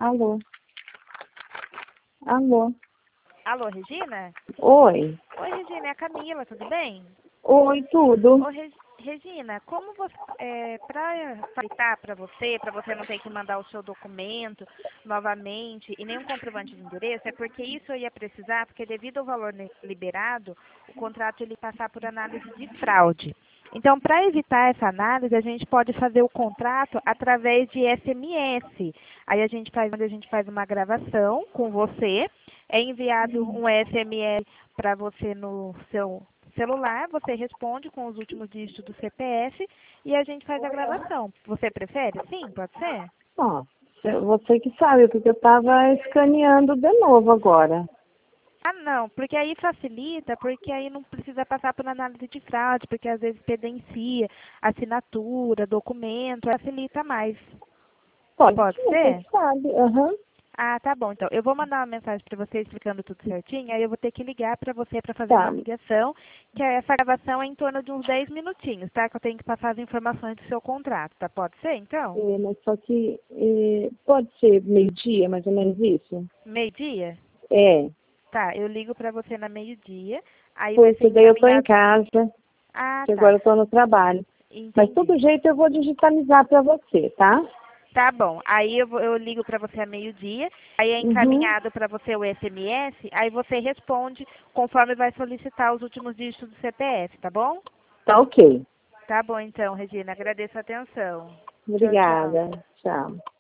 Alô? Alô? Alô, Regina? Oi. Oi, Regina, é a Camila, tudo bem? Oi, tudo. Ô, Regina, como você, para facilitar para você não ter que mandar o seu documento novamente e nem um comprovante de endereço, é porque isso eu ia precisar, porque devido ao valor liberado, o contrato ele passar por análise de fraude. Então, para evitar essa análise, a gente pode fazer o contrato através de SMS. Aí onde a gente faz uma gravação com você, é enviado um SMS para você no seu celular, você responde com os últimos dígitos do CPF e a gente faz a gravação. Você prefere? Sim, pode ser? Ó, você que sabe, porque eu tava escaneando de novo agora. Ah, não, porque aí facilita, porque aí não precisa passar por análise de fraude, porque às vezes credencia, assinatura, documento, facilita mais. Pode Pode sim, você ser? que sabe. Aham. Ah, tá bom. Então, eu vou mandar uma mensagem para você explicando tudo certinho, aí eu vou ter que ligar para você para fazer uma Tá. ligação, que essa gravação é em torno de uns 10 minutinhos, tá? Que eu tenho que passar as informações do seu contrato, tá? Pode ser, então? Mas só que pode ser meio-dia, mais ou menos isso? Meio-dia? É. Tá, eu ligo para você na meio-dia, aí vai ser Porque daí eu tô em encaminhado... casa, Ah, que tá. agora eu tô no trabalho. Mas Entendi. todo jeito eu vou digitalizar pra você, tá? Tá bom. Aí eu ligo para você a meio-dia, aí é Uhum. encaminhado para você o SMS, aí você responde conforme vai solicitar os últimos dígitos do CPF, tá bom? Tá ok. Tá bom então, Regina. Agradeço a atenção. Tchau, tchau. Obrigada. Tchau.